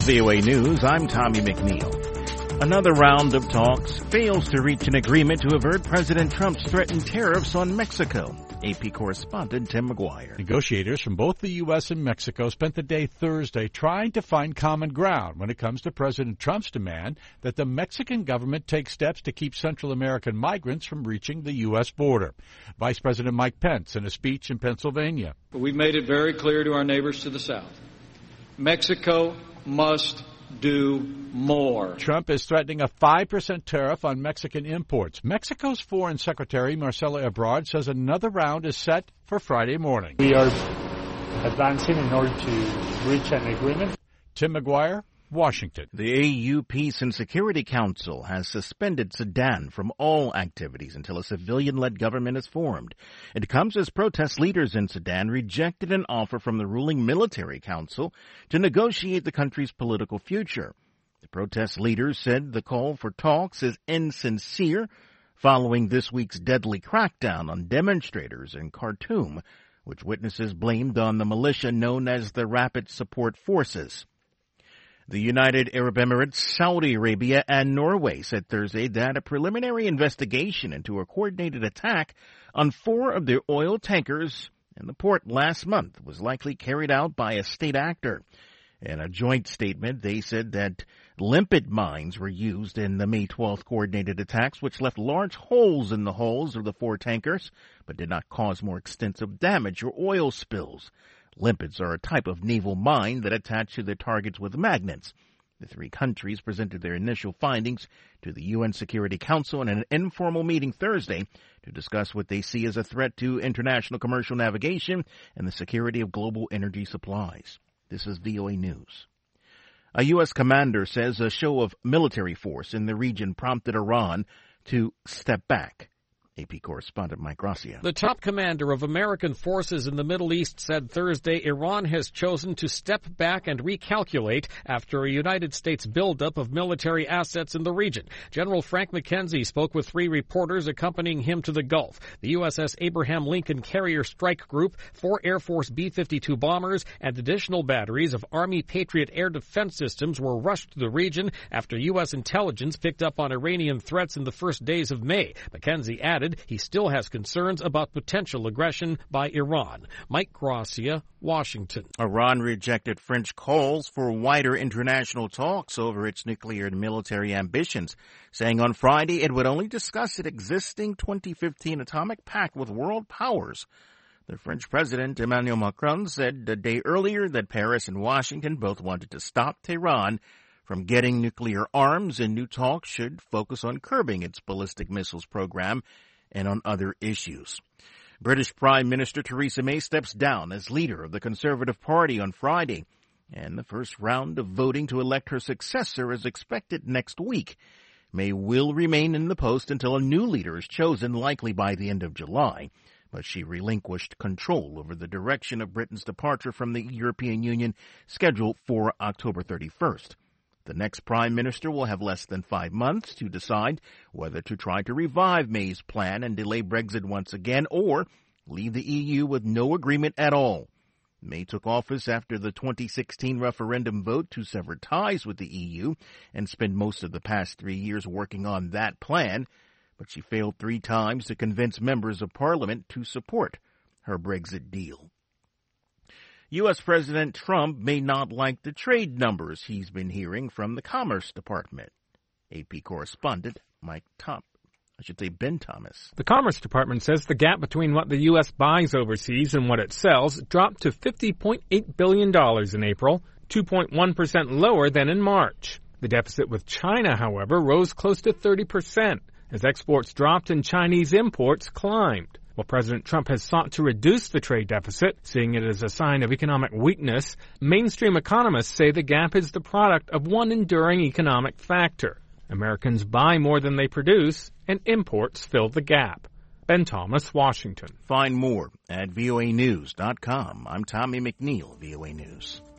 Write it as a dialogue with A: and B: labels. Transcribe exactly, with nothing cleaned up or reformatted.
A: V O A News, I'm Tommy McNeil. Another round of talks fails to reach an agreement to avert President Trump's threatened tariffs on Mexico. A P correspondent Tim McGuire.
B: Negotiators from both the U S and Mexico spent the day Thursday trying to find common ground when it comes to President Trump's demand that the Mexican government take steps to keep Central American migrants from reaching the U S border. Vice President Mike Pence in a speech in Pennsylvania.
C: We've made it very clear to our neighbors to the south. Mexico must do more.
B: Trump is threatening a five percent tariff on Mexican imports. Mexico's Foreign Secretary Marcelo Ebrard says another round is set for Friday morning.
D: We are advancing in order to reach an agreement.
B: Tim McGuire, Washington.
A: The A U Peace and Security Council has suspended Sudan from all activities until a civilian-led government is formed. It comes as protest leaders in Sudan rejected an offer from the ruling military council to negotiate the country's political future. The protest leaders said the call for talks is insincere following this week's deadly crackdown on demonstrators in Khartoum, which witnesses blamed on the militia known as the Rapid Support Forces. The United Arab Emirates, Saudi Arabia, and Norway said Thursday that a preliminary investigation into a coordinated attack on four of their oil tankers in the port last month was likely carried out by a state actor. In a joint statement, they said that limpet mines were used in the May twelfth coordinated attacks, which left large holes in the hulls of the four tankers, but did not cause more extensive damage or oil spills. Limpets are a type of naval mine that attach to their targets with magnets. The three countries presented their initial findings to the U N Security Council in an informal meeting Thursday to discuss what they see as a threat to international commercial navigation and the security of global energy supplies. This is V O A News. A U S commander says a show of military force in the region prompted Iran to step back. A P correspondent Mike Gracia.
E: The top commander of American forces in the Middle East said Thursday Iran has chosen to step back and recalculate after a United States buildup of military assets in the region. General Frank McKenzie spoke with three reporters accompanying him to the Gulf. The U S S Abraham Lincoln Carrier Strike Group, four Air Force B fifty-two bombers, and additional batteries of Army Patriot air defense systems were rushed to the region after U S intelligence picked up on Iranian threats in the first days of May. McKenzie added he still has concerns about potential aggression by Iran. Mike Gracia, Washington.
A: Iran rejected French calls for wider international talks over its nuclear and military ambitions, saying on Friday it would only discuss its existing twenty fifteen atomic pact with world powers. The French President Emmanuel Macron said a day earlier that Paris and Washington both wanted to stop Tehran from getting nuclear arms, and new talks should focus on curbing its ballistic missiles program and on other issues. British Prime Minister Theresa May steps down as leader of the Conservative Party on Friday, and the first round of voting to elect her successor is expected next week. May will remain in the post until a new leader is chosen, likely by the end of July, but she relinquished control over the direction of Britain's departure from the European Union, scheduled for October thirty-first. The next prime minister will have less than five months to decide whether to try to revive May's plan and delay Brexit once again or leave the E U with no agreement at all. May took office after the twenty sixteen referendum vote to sever ties with the E U and spent most of the past three years working on that plan, but she failed three times to convince members of Parliament to support her Brexit deal. U S. President Trump may not like the trade numbers he's been hearing from the Commerce Department. A P correspondent Mike Top, I should say Ben Thomas.
F: The Commerce Department says the gap between what the U S buys overseas and what it sells dropped to fifty point eight billion dollars in April, two point one percent lower than in March. The deficit with China, however, rose close to thirty percent as exports dropped and Chinese imports climbed. While President Trump has sought to reduce the trade deficit, seeing it as a sign of economic weakness, mainstream economists say the gap is the product of one enduring economic factor. Americans buy more than they produce, and imports fill the gap. Ben Thomas, Washington.
A: Find more at V O A news dot com. I'm Tommy McNeil, V O A News.